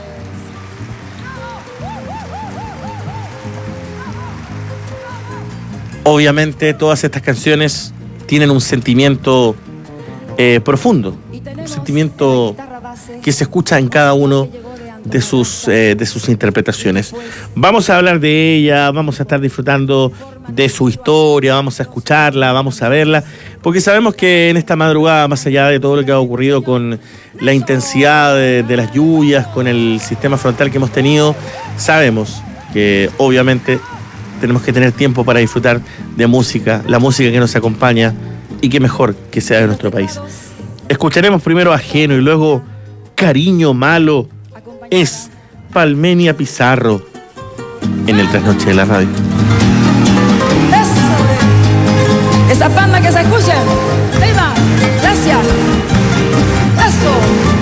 Obviamente todas estas canciones tienen un sentimiento eh, profundo, un sentimiento que se escucha en cada uno de sus, eh, de sus interpretaciones. Vamos a hablar de ella, vamos a estar disfrutando de su historia, vamos a escucharla, vamos a verla, porque sabemos que en esta madrugada, más allá de todo lo que ha ocurrido con la intensidad de, de las lluvias, con el sistema frontal que hemos tenido, sabemos que obviamente tenemos que tener tiempo para disfrutar de música, la música que nos acompaña y que mejor que sea de nuestro país. Escucharemos primero Ajeno y luego Cariño Malo. Es Palmenia Pizarro en el Trasnoche de la radio. Eso. Esa palma que se escuche. Ahí va. Gracias. Eso.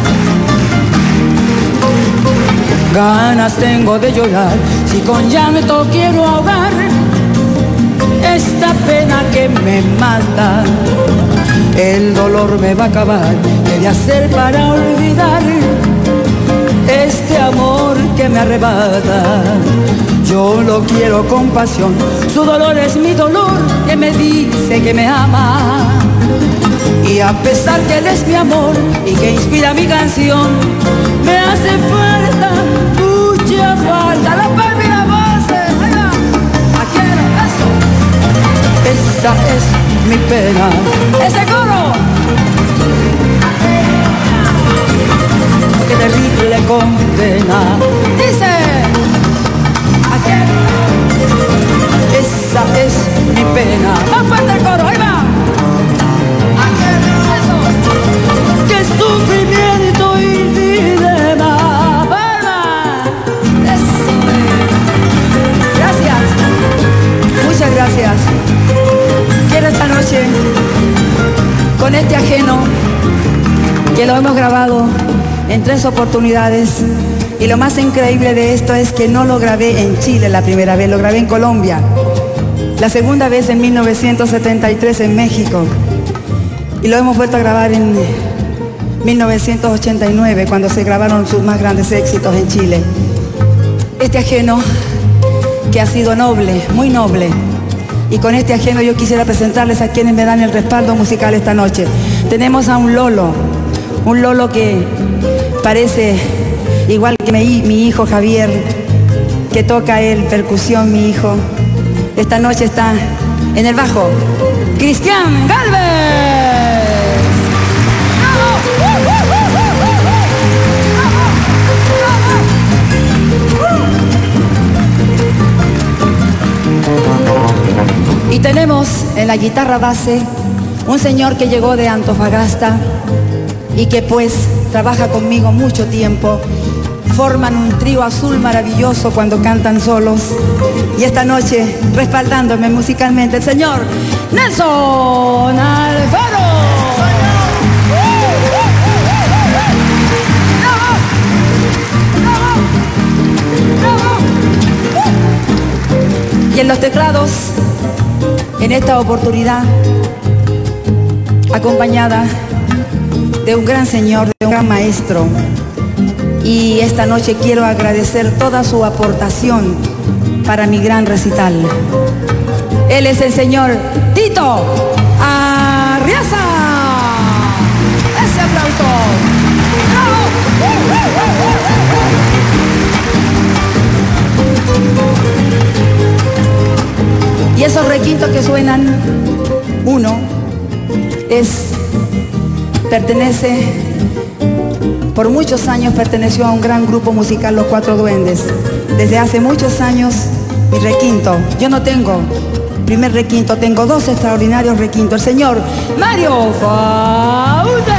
Ganas tengo de llorar, si con llanto quiero ahogar esta pena que me mata. El dolor me va a acabar, ¿qué de hacer para olvidar este amor que que me arrebata. Yo lo quiero con pasión, su dolor es mi dolor, que me dice que me ama. Y a pesar que él es mi amor y que inspira mi canción, me hace falta, mucha falta. La palma y la base, ahí va. Aquí era eso. Esa es mi pena. Ese coro. Qué terrible condena. Dice. Aquí. Esa es mi pena. Más fuerte el coro, ahí va. Qué sufrimiento y dilema. ¡Palma! Gracias. Muchas gracias. Quiero esta noche, con este ajeno, que lo hemos grabado en tres oportunidades. Y lo más increíble de esto es que no lo grabé en Chile la primera vez, lo grabé en Colombia. La segunda vez en mil novecientos setenta y tres en México. Y lo hemos vuelto a grabar en mil novecientos ochenta y nueve, cuando se grabaron sus más grandes éxitos en Chile. Este ajeno, que ha sido noble, muy noble. Y con este ajeno yo quisiera presentarles a quienes me dan el respaldo musical esta noche. Tenemos a un Lolo, un Lolo que parece igual que mi, mi hijo Javier, que toca él percusión, mi hijo. Esta noche está en el bajo, Cristian Galvez. Y tenemos en la guitarra base un señor que llegó de Antofagasta y que pues trabaja conmigo mucho tiempo. Forman un trío azul maravilloso cuando cantan solos. Y esta noche, respaldándome musicalmente, el señor Nelson Alfaro. Y en los teclados, en esta oportunidad, acompañada de un gran señor, de un gran maestro. Y esta noche quiero agradecer toda su aportación para mi gran recital. Él es el señor Tito Arriaza. Ese aplauso. Y esos requintos que suenan, uno es, pertenece, por muchos años perteneció a un gran grupo musical, Los Cuatro Duendes. Desde hace muchos años, mi requinto, yo no tengo primer requinto, tengo dos extraordinarios requintos. El señor Mario Faute.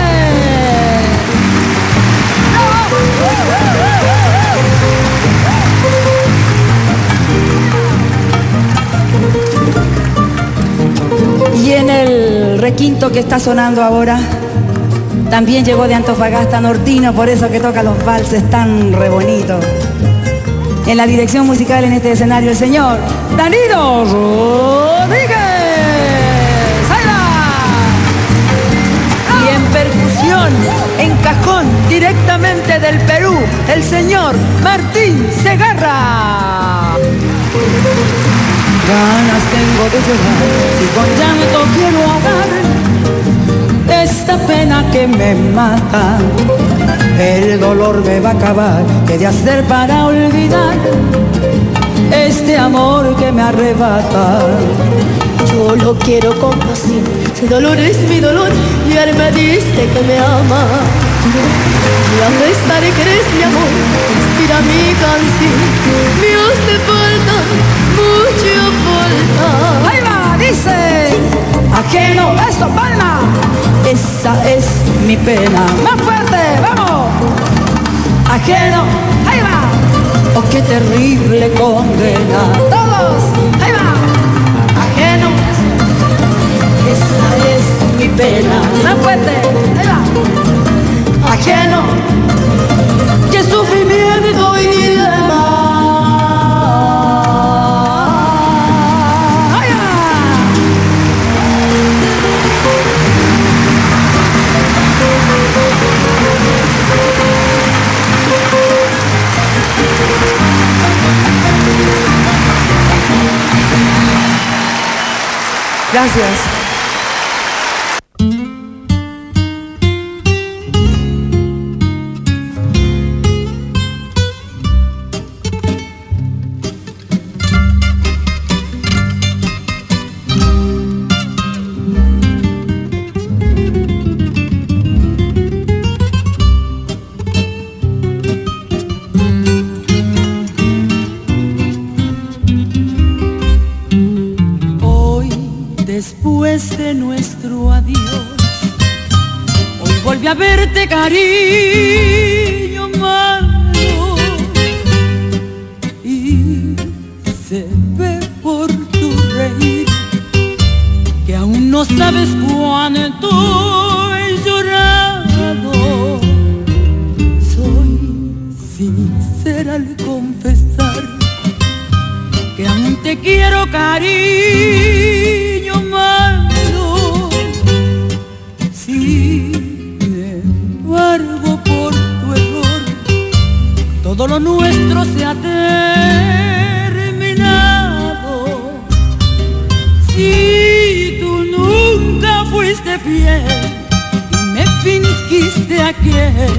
Y en el requinto que está sonando ahora, también llegó de Antofagasta, nortino, por eso que toca los valses tan re bonitos. En la dirección musical en este escenario, el señor Danilo Rodríguez. ¡Ahí va! Y en percusión, en cajón, directamente del Perú, el señor Martín Segarra. Ganas tengo de llorar, si con llanto quiero ahogar esta pena que me mata. El dolor me va a acabar, ¿qué de hacer para olvidar este amor que me arrebata? Yo lo quiero con pasión, ese dolor es mi dolor y él me dice que me ama. Y a pesar de que eres mi amor, inspira mi canción, me hace falta, mucha falta. ¡Ahí va! Dice, ajeno, eso, palma. Esa es mi pena. Más fuerte, vamos. Ajeno, ahí va. Oh, qué terrible condena. Todos, ahí va. Ajeno, esa es mi pena. Más fuerte, ahí va. Ajeno, qué sufrimiento y demás. Gracias. Después de nuestro adiós, hoy volví a verte, cariño malo, y se ve por tu reír que aún no sabes cuánto he llorado. Soy sincera al confesar que aún te quiero, cariño malo. Sin embargo, por tu error, todo lo nuestro se ha terminado. Si tú nunca fuiste fiel y me fingiste aquel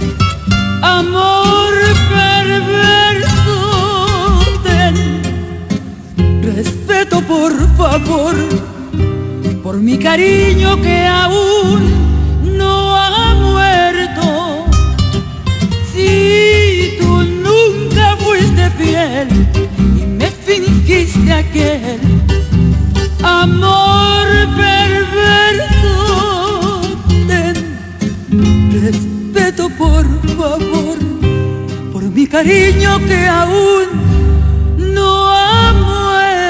amor perverso, ten respeto, por favor, por mi cariño que aún no ha muerto. Si tú nunca fuiste fiel y me fingiste aquel amor perverso, ten respeto, por favor, por mi cariño que aún no ha muerto.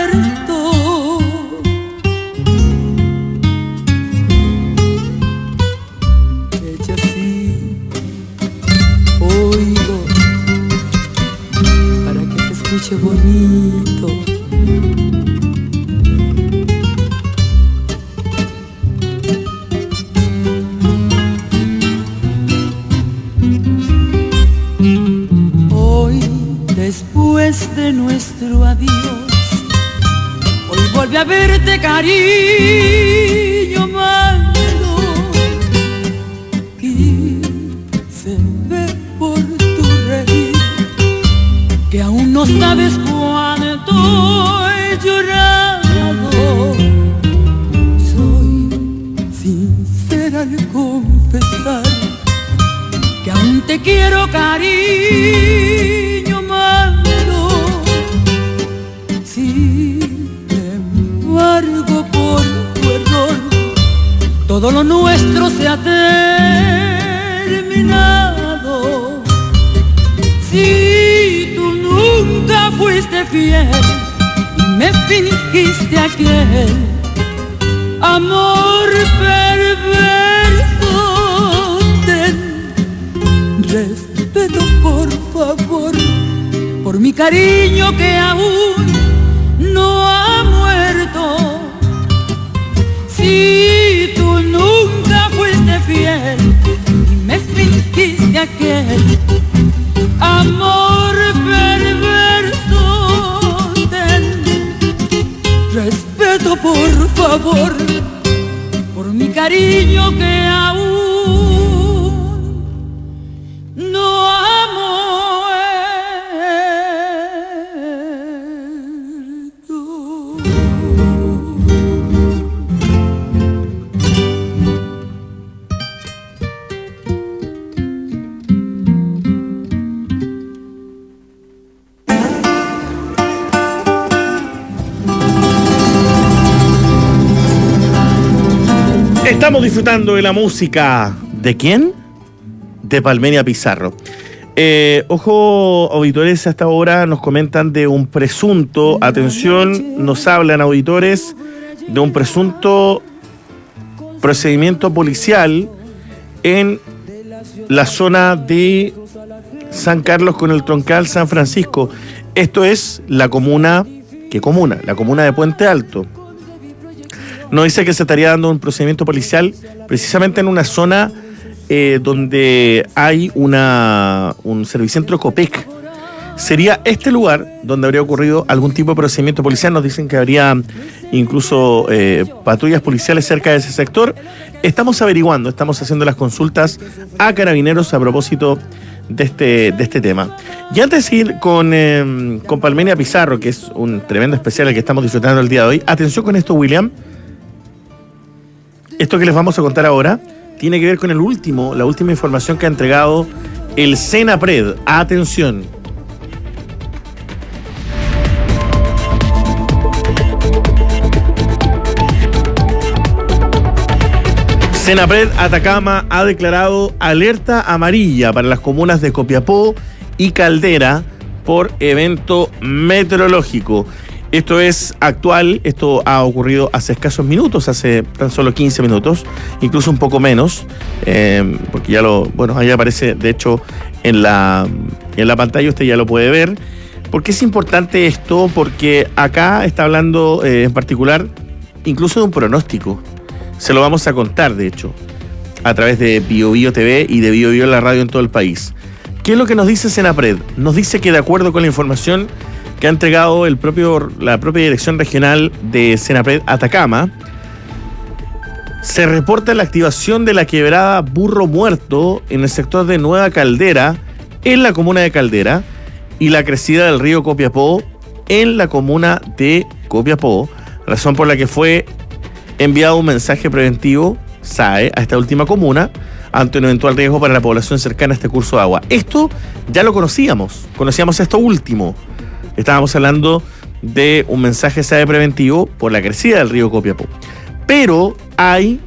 Hecha así, oigo, para que se escuche bonito. Hoy, después de nuestro adiós, hoy volví a verte, cariño malo, y se ve por tu reír que aún no sabes cuánto he llorado. Soy sincera al confesar que aún te quiero, cariño malo. Sin embargo, por tu error, todo lo nuestro se ha terminado. Si tú nunca fuiste fiel y me fingiste aquel amor perverso, ten respeto, por favor, por mi cariño que aún no ha muerto. Si tú nunca fuiste fiel y me fingiste aquel amor perverso, ten respeto, por favor, por mi cariño que aún no ha muerto. Estamos disfrutando de la música. ¿De quién? De Palmenia Pizarro. Eh, ojo, auditores, hasta ahora nos comentan de un presunto, atención, nos hablan auditores, de un presunto procedimiento policial en la zona de San Carlos con el troncal San Francisco. Esto es la comuna, ¿qué comuna? La comuna de Puente Alto. Nos dice que se estaría dando un procedimiento policial precisamente en una zona eh, donde hay una un servicentro Copec. sería este lugar donde habría ocurrido algún tipo de procedimiento policial. Nos dicen que habría incluso eh, patrullas policiales cerca de ese sector. Estamos averiguando, estamos haciendo las consultas a Carabineros a propósito de este, de este tema. Y antes de ir con, eh, con Palmenia Pizarro, que es un tremendo especial el que estamos disfrutando el día de hoy, atención con esto, William. Esto que les vamos a contar ahora tiene que ver con el último, la última información que ha entregado el Senapred. Atención. Senapred Atacama ha declarado alerta amarilla para las comunas de Copiapó y Caldera por evento meteorológico. Esto es actual, esto ha ocurrido hace escasos minutos, hace tan solo quince minutos, incluso un poco menos, eh, porque ya lo, bueno, ahí aparece, de hecho, en la, en la pantalla usted ya lo puede ver. ¿Por qué es importante esto? Porque acá está hablando eh, en particular incluso de un pronóstico. Se lo vamos a contar, de hecho, a través de Bio Bio T V y de Bio Bio la radio en todo el país. ¿Qué es lo que nos dice Senapred? Nos dice que de acuerdo con la información que ha entregado el propio, la propia Dirección Regional de Senapred Atacama, se reporta la activación de la quebrada Burro Muerto en el sector de Nueva Caldera, en la comuna de Caldera, y la crecida del río Copiapó en la comuna de Copiapó, razón por la que fue enviado un mensaje preventivo, S A E, a esta última comuna, ante un eventual riesgo para la población cercana a este curso de agua. Esto ya lo conocíamos, conocíamos esto último. Estábamos hablando de un mensaje S A E preventivo por la crecida del río Copiapó. Pero hay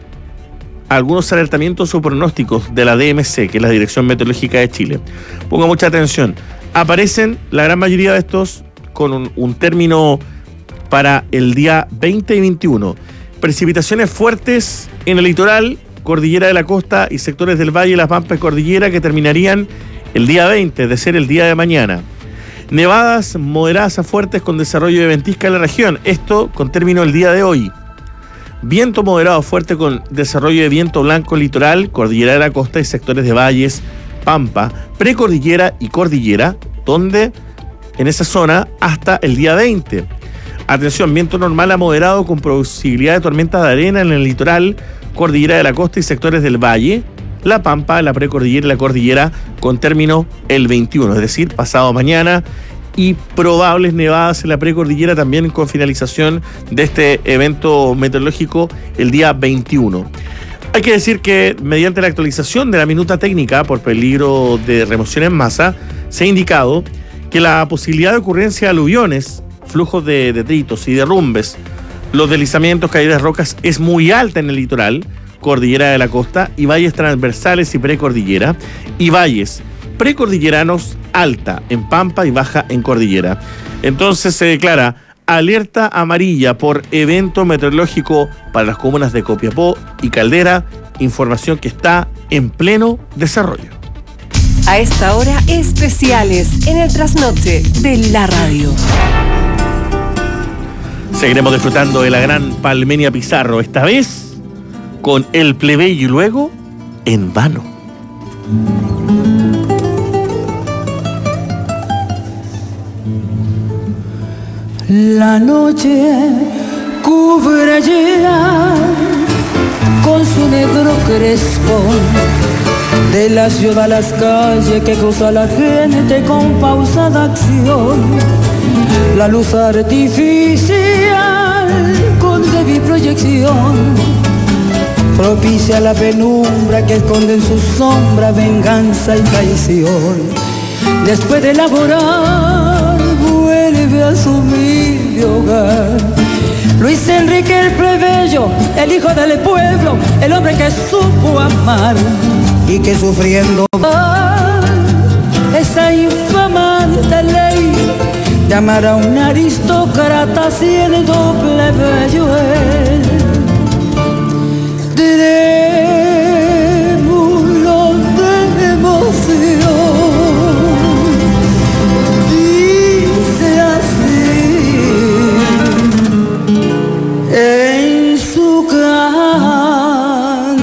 algunos alertamientos o pronósticos de la D M C, que es la Dirección Meteorológica de Chile. Ponga mucha atención. Aparecen la gran mayoría de estos con un, un término para el día veinte y veintiuno. Precipitaciones fuertes en el litoral, cordillera de la costa y sectores del Valle, Las Pampas y Cordillera, que terminarían el día veinte, de ser el día de mañana. Nevadas moderadas a fuertes con desarrollo de ventisca en la región, esto con término el día de hoy. Viento moderado fuerte con desarrollo de viento blanco litoral, cordillera de la costa y sectores de valles, Pampa, precordillera y cordillera, donde en esa zona hasta el día veinte. Atención, viento normal a moderado con posibilidad de tormentas de arena en el litoral, cordillera de la costa y sectores del valle, la Pampa, la precordillera y la cordillera con término el veintiuno, es decir, pasado mañana, y probables nevadas en la precordillera también con finalización de este evento meteorológico el día veintiuno. Hay que decir que mediante la actualización de la minuta técnica por peligro de remoción en masa, se ha indicado que la posibilidad de ocurrencia de aluviones, flujos de detritos y derrumbes, los deslizamientos, caídas de rocas, es muy alta en el litoral, cordillera de la costa y valles transversales y precordillera, y valles precordilleranos alta en Pampa y baja en cordillera. Entonces se declara alerta amarilla por evento meteorológico para las comunas de Copiapó y Caldera, información que está en pleno desarrollo. A esta hora, especiales en el trasnoche de la radio. Seguiremos disfrutando de la gran Palmenia Pizarro, esta vez con El Plebeyo y luego En Vano. La noche cubre ya con su negro crespón de la ciudad a las calles que cruza la gente con pausada acción. La luz artificial con débil proyección propicia la penumbra que esconde en su sombra venganza y traición. Después de laborar vuelve a su humilde hogar Luis Enrique el plebeyo, el hijo del pueblo, el hombre que supo amar y que sufriendo esa infamante ley de amar a un aristócrata siendo plebeyo él. Dirémoslo de emoción, dice así en su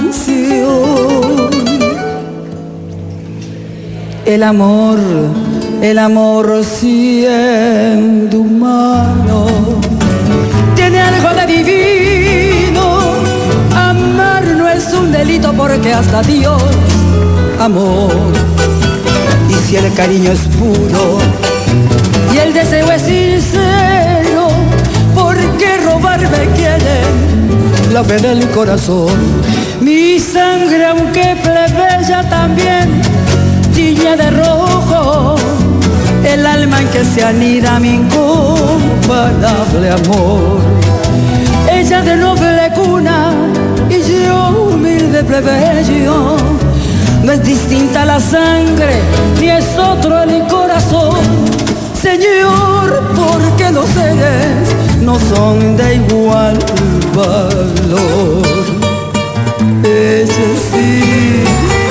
canción. El amor El amor siendo humano tiene algo de divino. Amar no es un delito porque hasta Dios amó. Y si el cariño es puro y el deseo es sincero, ¿por qué robarme quieren la fe del corazón? Mi sangre, aunque plebeya, también tiñe de rojo el alma en que se anida mi incomparable amor. Ella de noble cuna y yo humilde plebeyo. No es distinta la sangre, ni es otro el corazón. Señor, porque los seres no son de igual valor. Ella sí,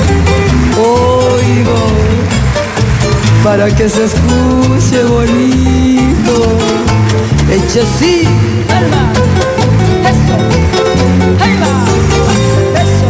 oigo, para que se escuche bonito. Ella sí, alma, eso, ahí va, eso.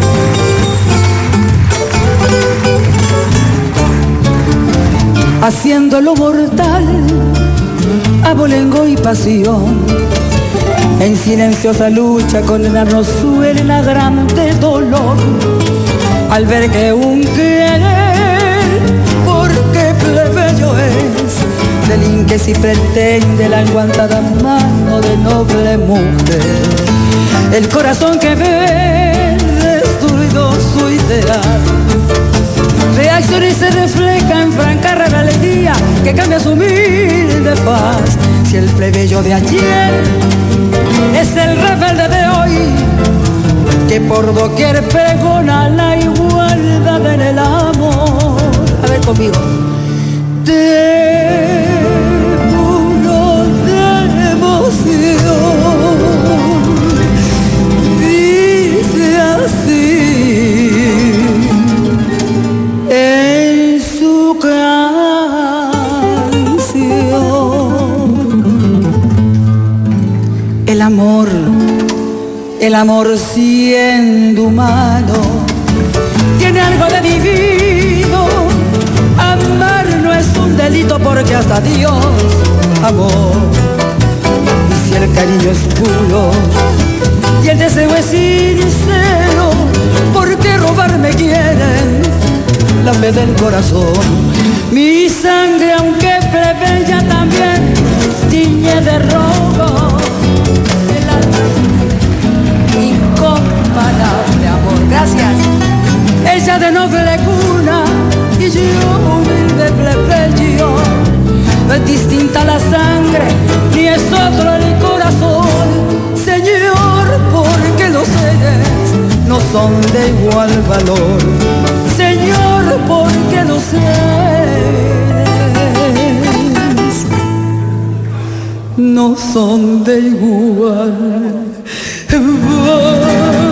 Haciéndolo mortal, abolengo y pasión, en silenciosa lucha condenarnos suena grande dolor, al ver que un querer, porque plebeyo es, delinque si pretende la enguantada mano de noble mujer. El corazón que ve destruido su ideal, reacciona y se refleja en franca rebeldía que cambia su humilde paz. Si el plebeyo de ayer es el rebelde de hoy, que por doquier pregona la igualdad en el amor. A ver conmigo. De puro de emoción, dice así en su canción. El amor, el amor siendo humano, tiene algo de divino. Amar no es un delito porque hasta Dios amó. Y si el cariño es puro y el deseo es sincero, ¿por qué robarme quieren la fe del corazón? Mi sangre, aunque plebeya, también tiñe de rojo el alma incomparable amor. Gracias. Ella de noble cuna y yo humilde plebeyo. No es distinta la sangre ni es otro el corazón. Señor, porque los seres no son de igual valor. Señor, porque los seres no son de igual valor.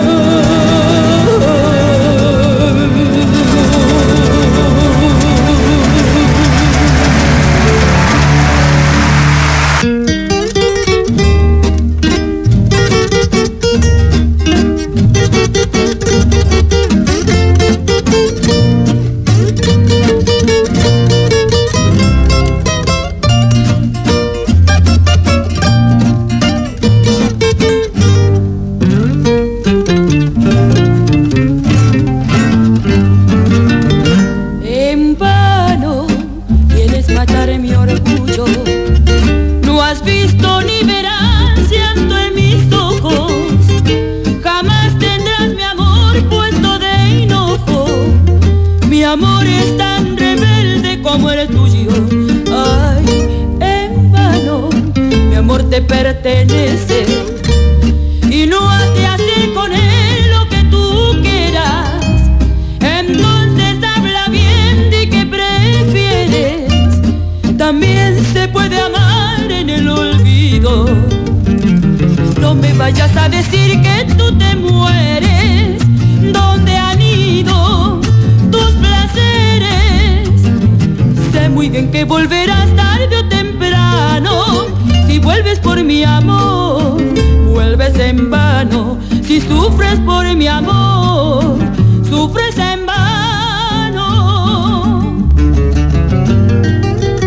Pertenece y no has de hacer con él lo que tú quieras. Entonces habla bien de que prefieres. También se puede amar en el olvido. No me vayas a decir que tú te mueres. ¿Dónde han ido tus placeres? Sé muy bien que volverás tarde o temprano. Si vuelves por mi amor, vuelves en vano. Si sufres por mi amor, sufres en vano.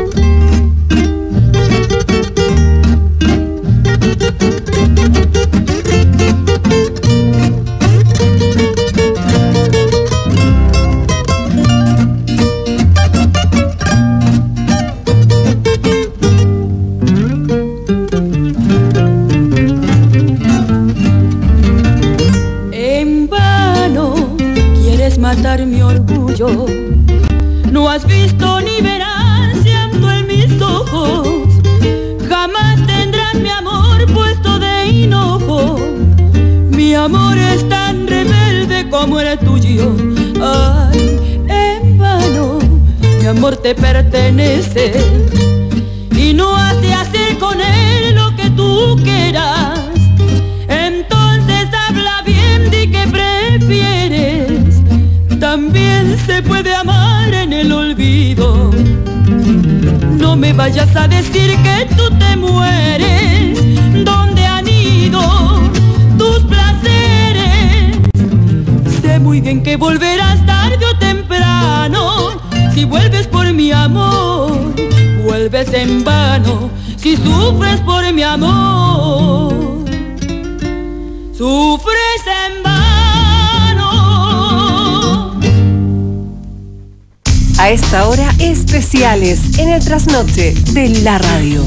matar mi orgullo. No has visto ni verás llanto en mis ojos. Jamás tendrás mi amor puesto de hinojo. Mi amor es tan rebelde como el tuyo. Ay, en vano, mi amor te pertenece. Y no has de hacer con él lo que tú quieras. Entonces habla bien, di que prefieres. También se puede amar en el olvido. No me vayas a decir que tú te mueres. ¿Dónde han ido tus placeres? Sé muy bien que volverás tarde o temprano. Si vuelves por mi amor, vuelves en vano. Si sufres por mi amor, sufres en vano. A esta hora, especiales en el trasnoche de la radio.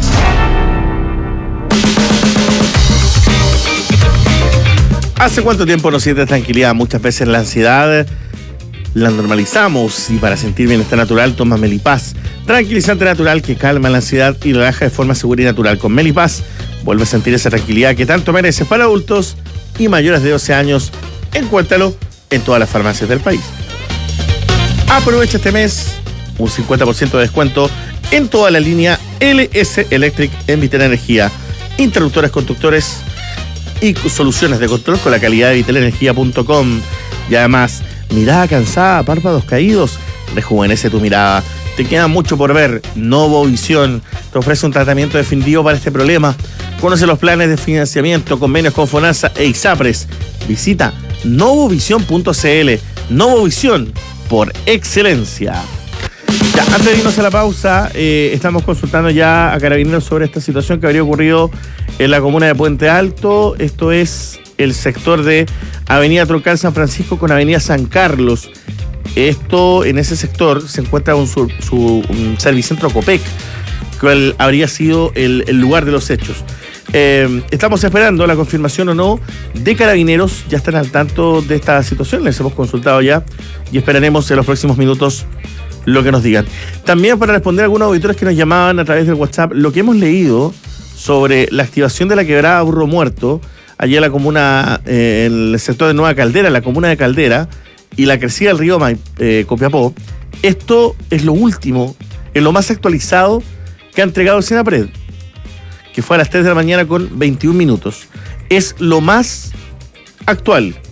¿Hace cuánto tiempo nos siente tranquilidad? Muchas veces la ansiedad la normalizamos y para sentir bienestar natural toma Melipaz, tranquilizante natural que calma la ansiedad y relaja de forma segura y natural. Con Melipaz vuelve a sentir esa tranquilidad que tanto mereces. Para adultos y mayores de doce años, encuéntralo en todas las farmacias del país. Aprovecha este mes un cincuenta por ciento de descuento en toda la línea L S Electric en Vitel Energía. Interruptores, conductores y soluciones de control con la calidad de vitel energía punto com. Y además, mirada cansada, párpados caídos, rejuvenece tu mirada. Te queda mucho por ver. Novovisión te ofrece un tratamiento definitivo para este problema. Conoce los planes de financiamiento, convenios con FONASA e ISAPRES. Visita novovisión punto c l. Novovisión, por excelencia. Ya, antes de irnos a la pausa, eh, estamos consultando ya a Carabineros sobre esta situación que habría ocurrido en la comuna de Puente Alto. Esto es el sector de Avenida Troncal San Francisco con Avenida San Carlos. Esto, en ese sector, se encuentra un, su, su, un servicentro Copec, que habría sido el, el lugar de los hechos. Eh, estamos esperando la confirmación o no de Carabineros. Ya están al tanto de esta situación, les hemos consultado ya y esperaremos en los próximos minutos lo que nos digan. También para responder a algunos auditores que nos llamaban a través del WhatsApp, lo que hemos leído sobre la activación de la quebrada Burro Muerto, allá en la comuna, eh, en el sector de Nueva Caldera, en la comuna de Caldera, y la crecida del río eh, Copiapó, esto es lo último, es lo más actualizado que ha entregado el SENAPRED, que fue a las tres de la mañana con veintiún minutos. Es lo más actual.